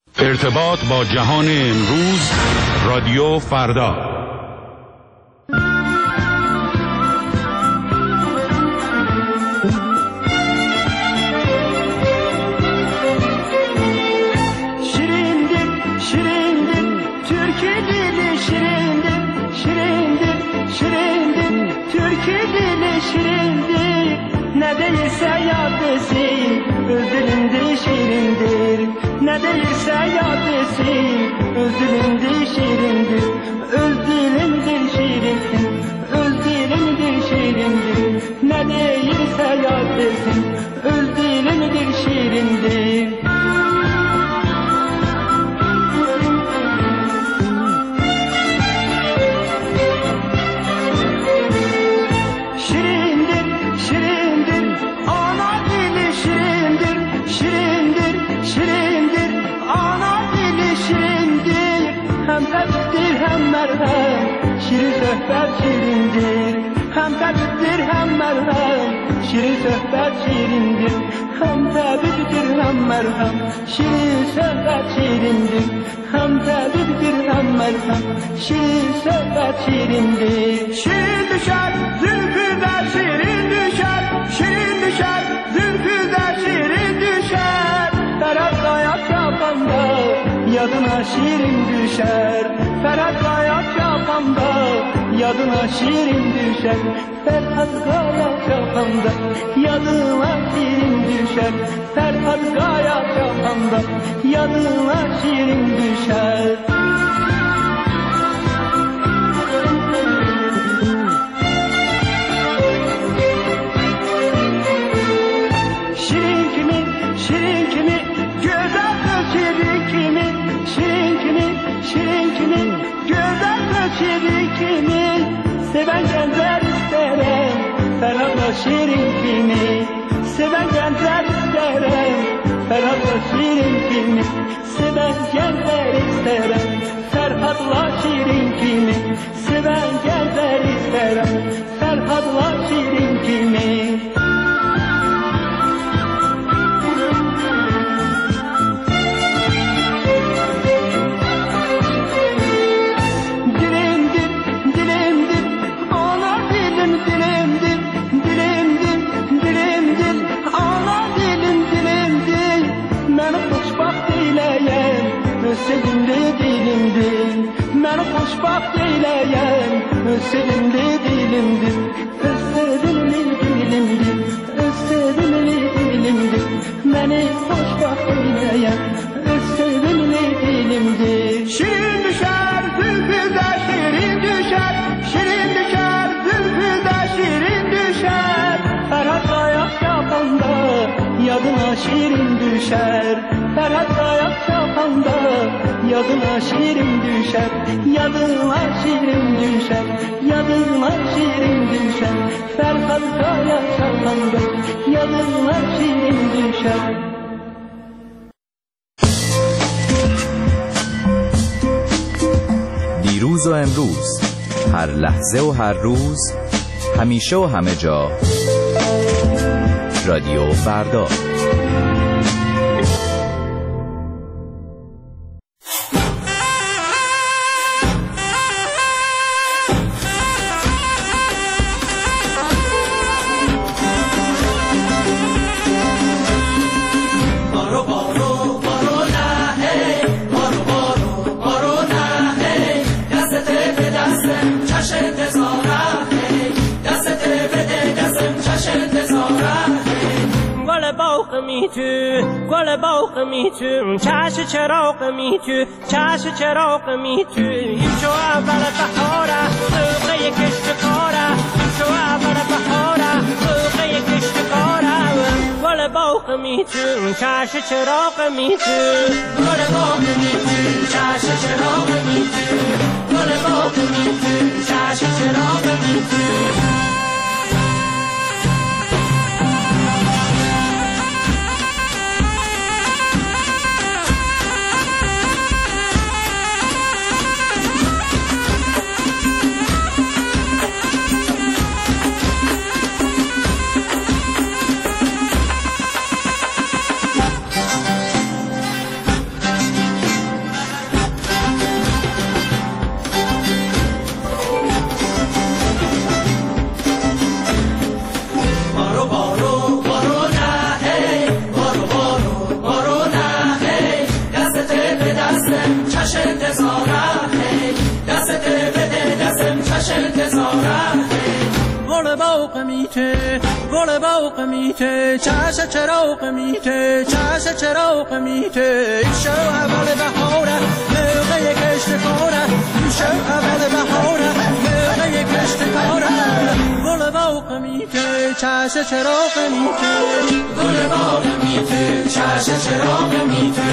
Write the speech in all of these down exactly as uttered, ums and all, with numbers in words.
ارتباط با جهان امروز، رادیو فردا. Şirindir, şirindir, Türkü dili şirindir, şirindir, şirindir, Türkü dili şirindir. Ne değilse yad etsin, öz dilinde şirindir. Ne değilse yad etsin, öz dilinde şirindir. Öz dilindir şirindir, öz dilindir şirindir. Ne değilse yad etsin, öz dilindir şirindir. Şirin sohbet şirindir, hem tabiptir hem merhem. Şirin sohbet şirindir, hem tabiptir hem merhem. Şirin sohbet şirindir, hem tabiptir hem merhem. Şirin sohbet şirindir. Şirin düşer, zülfüde şirin düşer. Şirin düşer, zülfüde şirin düşer. Ferhat ayak yapanda yadına şirin düşer. Ferhat ayak yapanda yadına şirin düşer. Ferhat ayak yapanda yadına şirin düşer. Ferhat ayak yapanda yadına şirin düşer. Şirin kimi, şirin kimi, güzel kız şirin kimi. Şirin kimi, şirin kimi, güzel kız şirin kimi. Seven gençler isterim, Ferhat'la şirin kimi. Seven gençler isterim, Ferhat'la şirin kimi. Seven gençler isterim, Ferhat'la şirin kimi. Seven gençler isterim, Ferhat'la şirin kimi. Sevimli dilimdir, beni hoşbaxt eyleyen. Öz sevimli dilimdir, öz sevimli dilimdir, öz sevimli dilimdir. Beni hoşbaxt eyleyen, öz sevimli dilimdir. Şirin düşer, zülfüde şirin düşer. Şirin düşer, zülfüde şirin düşer. Ferhat ayak yapanda yadına şirin düşer. Ferhat ayak yapanda yadına şirin düşer. Yadına şirin düşer. Yadına şirin düşer. Ferhat ayak yapanda yadına şirin düşer. دیروز و امروز، هر لحظه و هر روز، همیشه و همه جا، رادیو فردا. میتو گل باغ میتو چش چراغ میتو چش چراغ میتو این جو اول بهاره سوقه کشت کاره این جو اول بهاره سوقه کشت کاره گل باغ میتو چش چراغ میتو گل باغ میتو چش چراغ میتو گل باغ میتو چش چراغ میتو میته گل باغ میته چش چراغ میته چش چراغ میته شو اول بهاره موقع کشت کاره شو اول بهاره موقع کشت کاره گل باغ میته چش چراغ میته گل باغ میته چش چراغ میته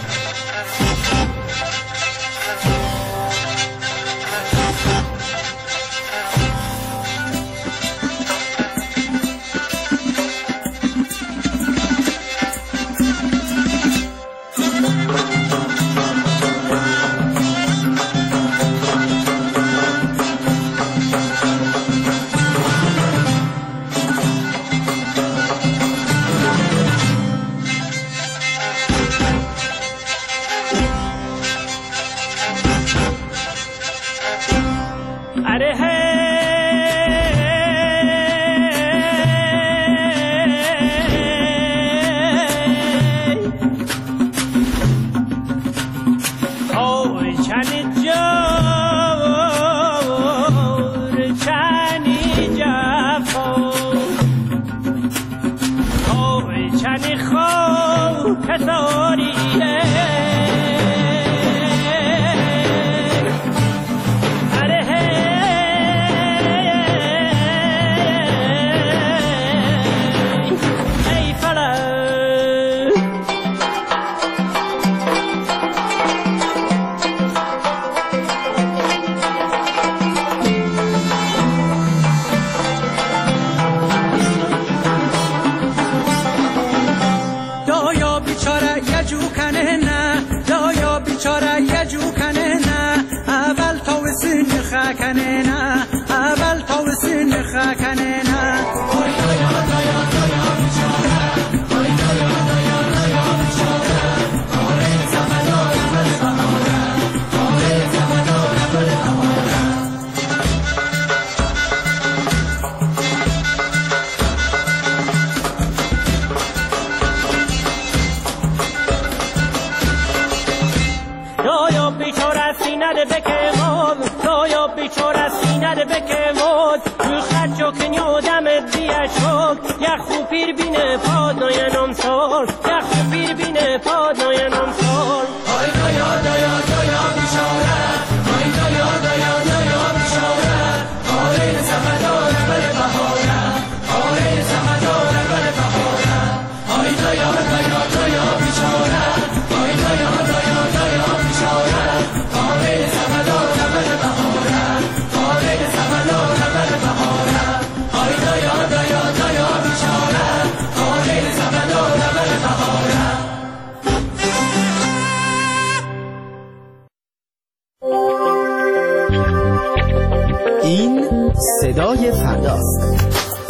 صدای فرداست.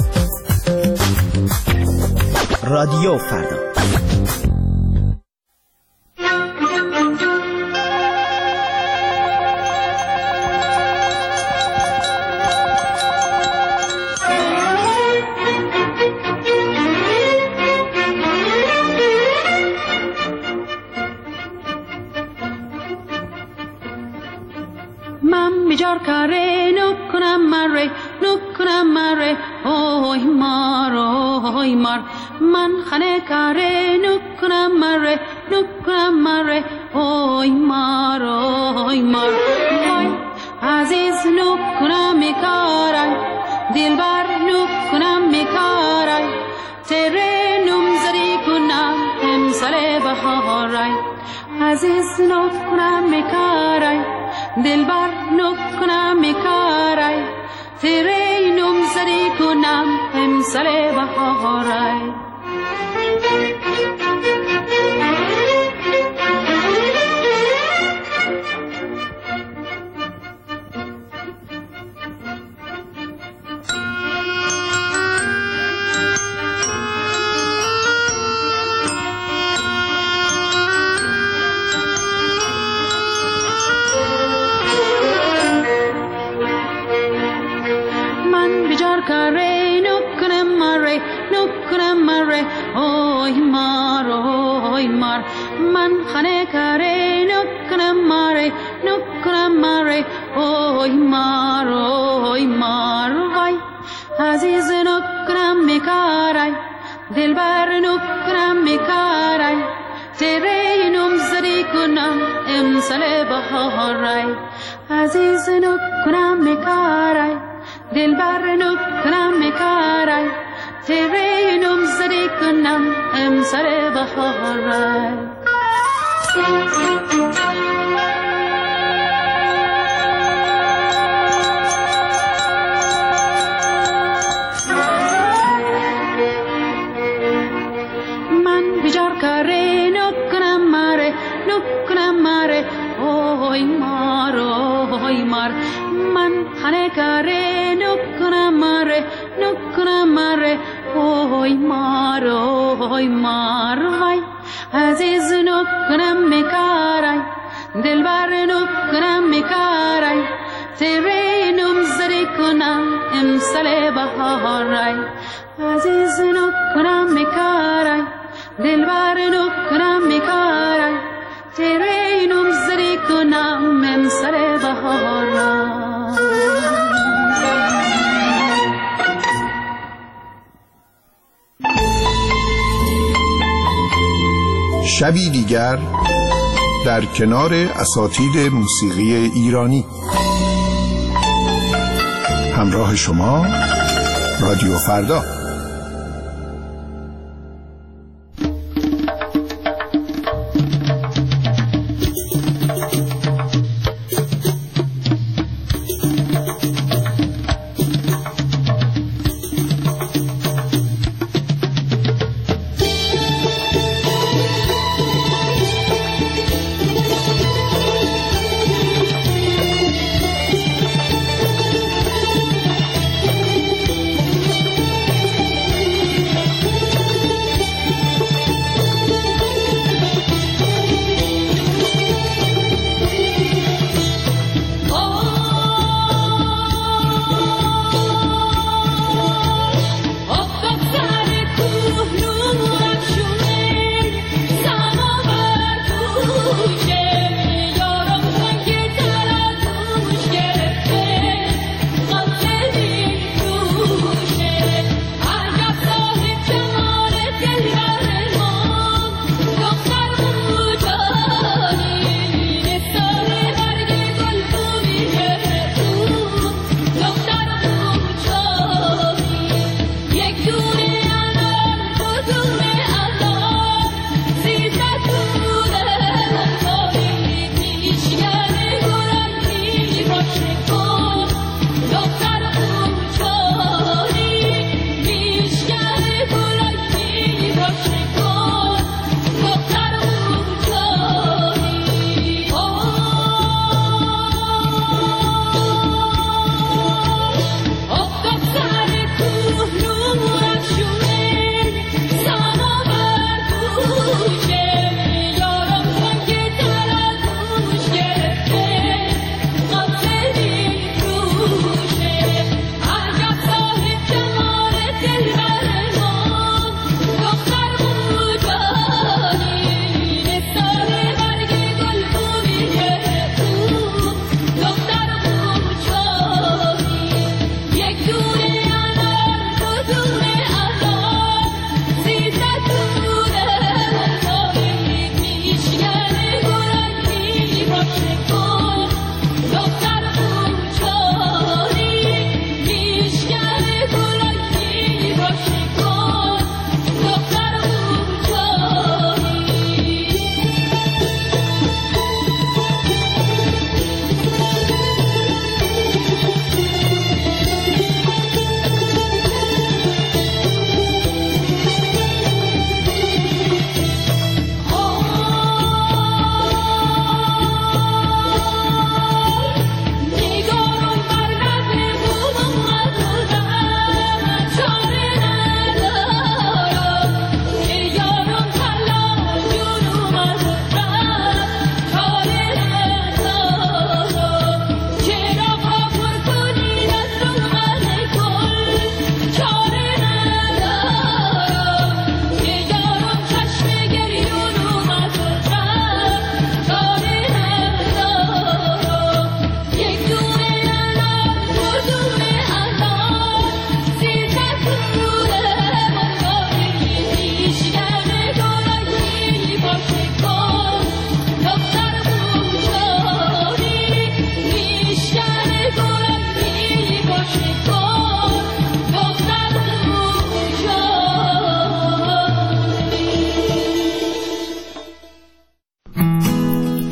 رادیو فردا. من بیجار کاره نکنم مره نکنم مره اوی مار اوی مار من خانه کاره نکنم مره نکنم مره اوی مار اوی مار وای عزیز نکنم میکارای دلبر نکنم میکارای تره نمزدی کنم امسال بهارای عزیز نکنم میکارای دلبر نکنم میکارای تیره نمزدی کنم امسال بهارای کاره نکنم مره نکنم مره اوی مار اوی مار من خانه کاره نکنم مره نکنم مره اوی مار اوی مار وای عزیز نکنم کنم میکارای دلبر نکنم میکارای تیره نم زدی کنم امسال بهارای عزیز نکنم میکارای دلبر نکنم میکارای تیره نم زدی کنم امسال بهارای اوی مار اوی مار من خانه کاره نکنم ماره نکنم ماره اوی مار اوی مار وای عزیز نکنم میکارای دلبر نکنم میکارای تیره نم زدی کنم امسال بهارای عزیز نکنم میکارای دلبر نکنم میکارای تیره نم زدی کنم امسال بهارای شبی دیگر در کنار اساطیر موسیقی ایرانی. همراه شما رادیو فردا.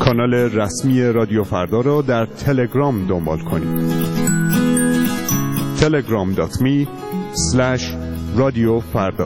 کانال رسمی رادیو فردا را در تلگرام دنبال کنید. تلگرام دات می اسلش رادیو فردا.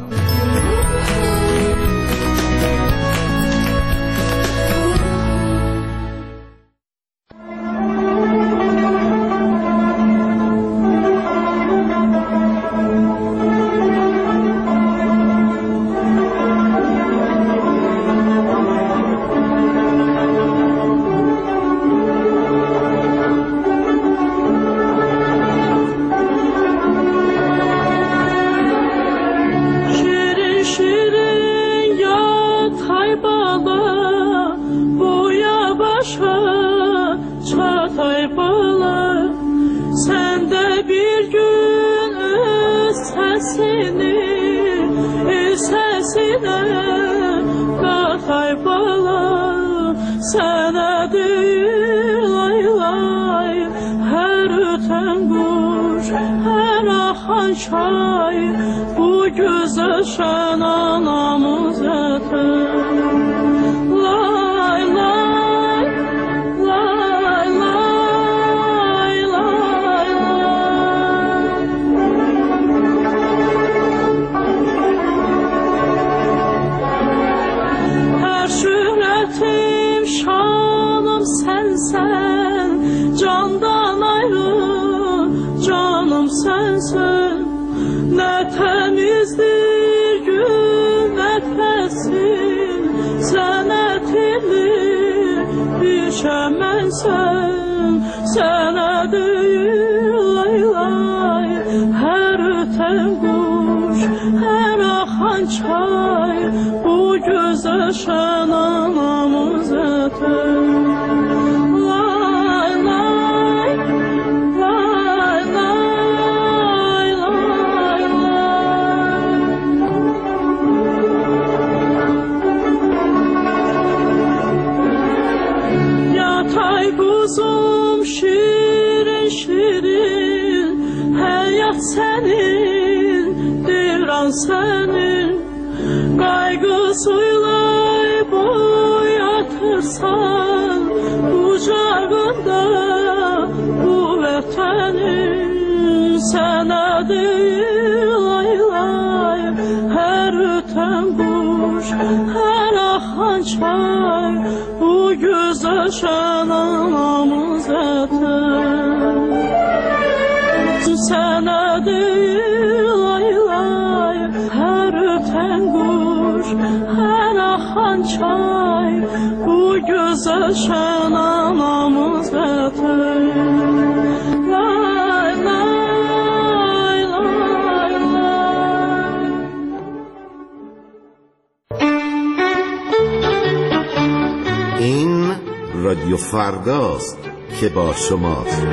این رادیو فرداست که با شماست.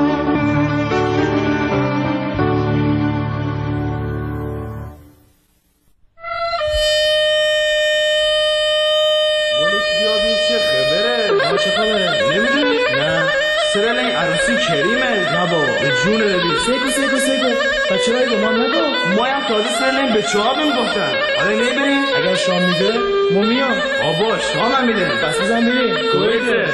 به چهار میگفتن آره نمیبریم اگر شام میده ما میام آبا شام هم میده بس بزن بریم کویته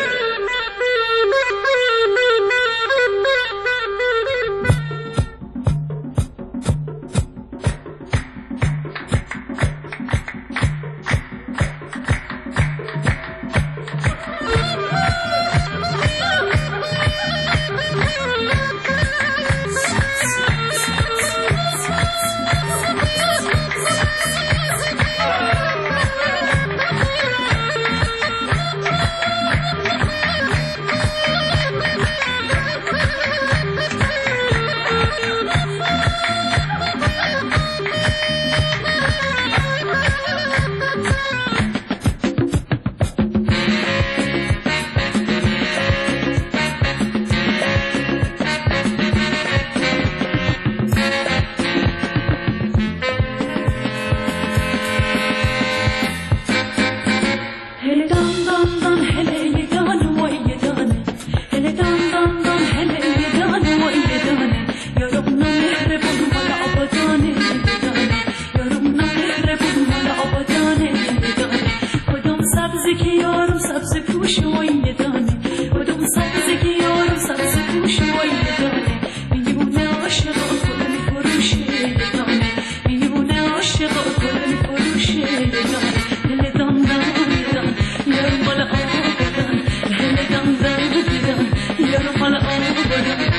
سبزی که یارم سبز پوش کوش و یه دانه و دوم سبزگی یارو سبز کوش و یه دانه میمونه عاشقا گل میفروشه یه دانه میمونه عاشقا گل میفروشه یه دانه دل دان دان دان یارو مال آب دان دل دان دان دان یارو مال آب دان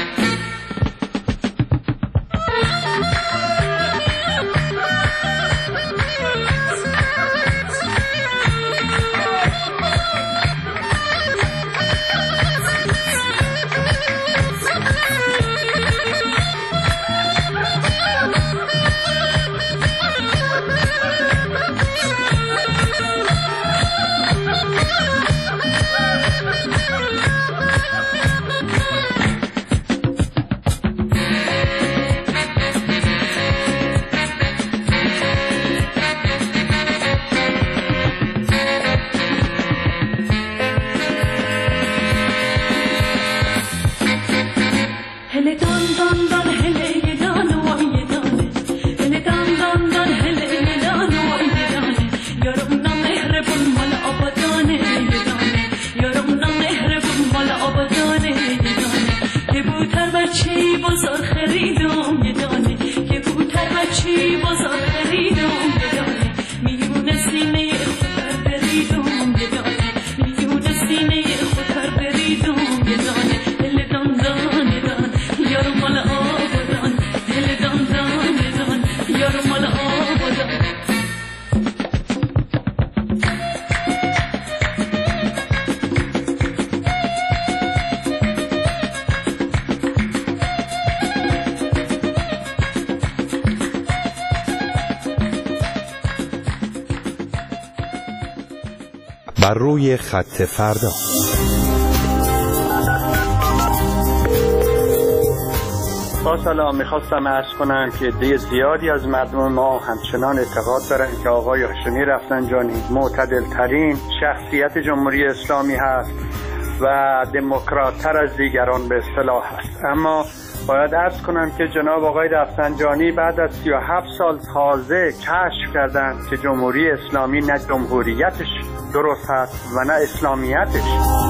بر روی خط فردا. با سلام، میخواستم عرض کنم که عده زیادی از مردم ما همچنان اعتقاد دارن که آقای هاشمی رفسنجانی معتدل ترین شخصیت جمهوری اسلامی هست و دموکرات‌تر از دیگران به اصطلاح هست. اما باید عرض کنم که جناب آقای رفسنجانی بعد از سی و هفت سال تازه کشف کردند که جمهوری اسلامی نه جمهوریتش درست هست و نه اسلامیتش.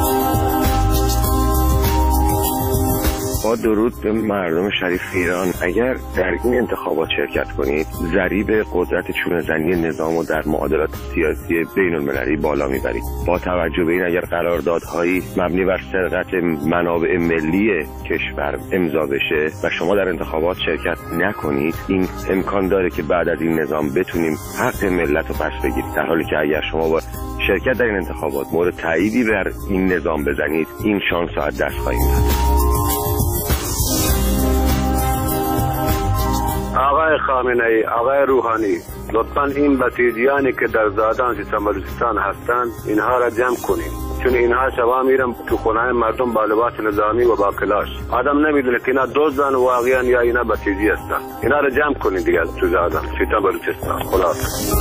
با درود به مردم شریف ایران، اگر در این انتخابات شرکت کنید ضریب قدرت چونه‌زنی نظام و در معادلات سیاسی بین المللی بالا میبرید. با توجه به این اگر قراردادهایی مبنی بر سرقت منابع ملی کشور امضا بشه و شما در انتخابات شرکت نکنید، این امکان داره که بعد از این نظام بتونیم حق ملت رو پس بگیرید، در حالی که اگر شما با شرکت در این انتخابات مورد تاییدی بر این نظام بزنید این شانس رو از دست خواهیم داد. آقای خامنه‌ای، آقای روحانی، لطفاً این بسیجیانی که در زادان سیستان بلوچستان هستند اینها را جمع کنید، چون اینها شبا میرن تو خونه مردم با لباس نظامی و با کلاش. آدم نمیدونه که اینا دزدن واقعا یا اینا بسیجی هستن. اینا را جمع کنید دیگه تو زادان سیستان بلوچستان. خلاص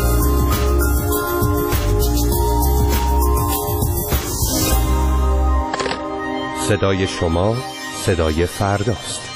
صدای شما صدای فرداست.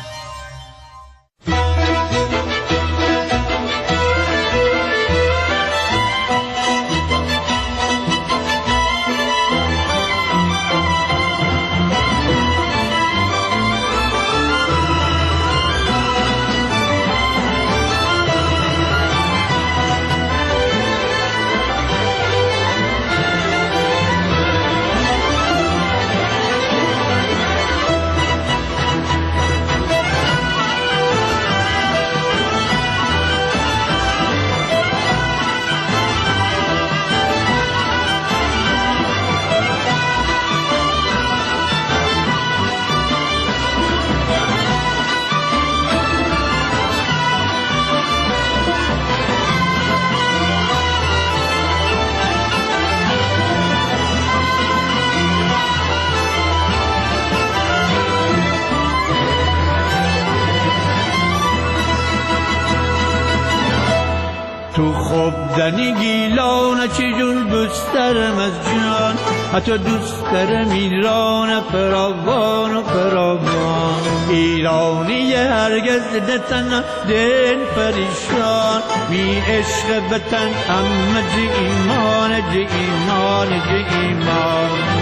تو خوب زنی گیلان چجور دوست دارم از جان، حتی دوست دارم ایران فراوان و فراوان. ایرانی هرگز نتن دل پریشان، بی عشق وطن همه جه ایمان جه ایمان جه ایمان.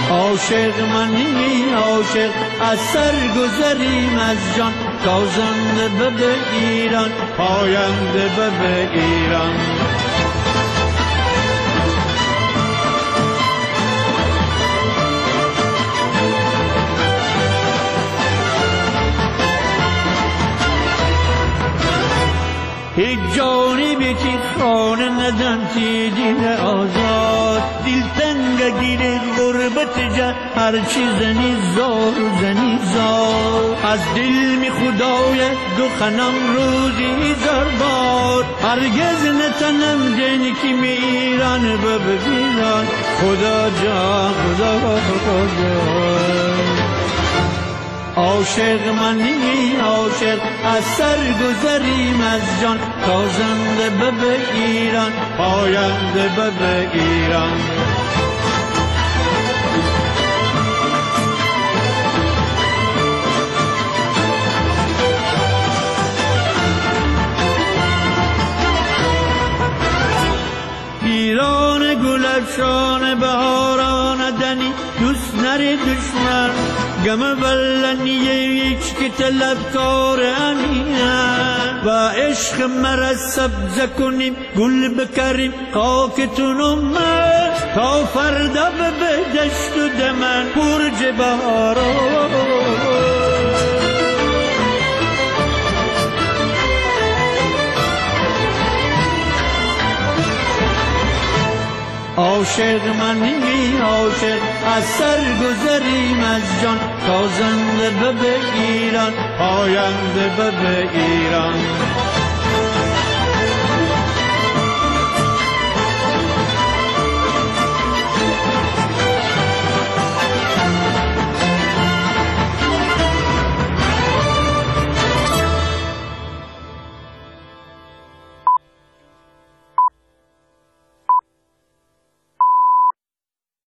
عاشق منی عاشق از سر گذریم از جان تازنده به به ایران پاینده به به ایران هیچ جانبی که خانه ندن تی دل آزاد دل تنگ گیره غربت جا هرچی زنی زار و زنی زار از دل می خدای دو خنم روزی زار بار هرگز نتنم دنی که می ایران ببیران خدا جان خدا خدا جان عاشق منی عاشق از سر گذریم از جان تازنده به به ایران پاینده به به ایران ایران گل افشان بهاران دنی دوست نری دشمن گم بلنیه هیچ که طلبکار امینم و عشق مرا سبزه کنیم گل بکریم خاکتونم من تا فردا به دشت و دمن برج بهاران عاشق منی عاشق از سر گذریم از جان تازنده به به ایران پاینده به به ایران